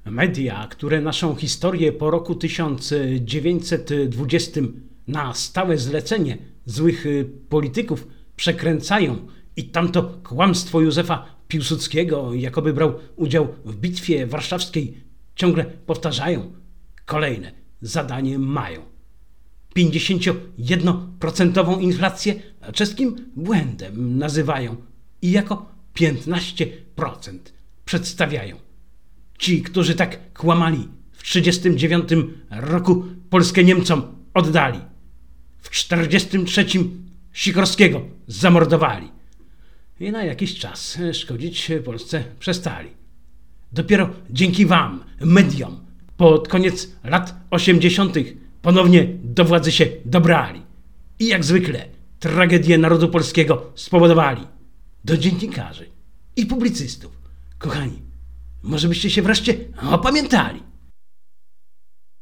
Media, które naszą historię po roku 1920 na stałe zlecenie złych polityków przekręcają i tamto kłamstwo Józefa Piłsudskiego, jakoby brał udział w bitwie warszawskiej, ciągle powtarzają, kolejne zadanie mają. 51% inflację czeskim błędem nazywają i jako 15% przedstawiają. Ci, którzy tak kłamali, w 1939 roku Polskę Niemcom oddali. W 1943 Sikorskiego zamordowali. I na jakiś czas szkodzić Polsce przestali. Dopiero dzięki wam, mediom, pod koniec lat 80. ponownie do władzy się dobrali. I jak zwykle tragedię narodu polskiego spowodowali. Do dziennikarzy i publicystów. Kochani, może byście się wreszcie opamiętali.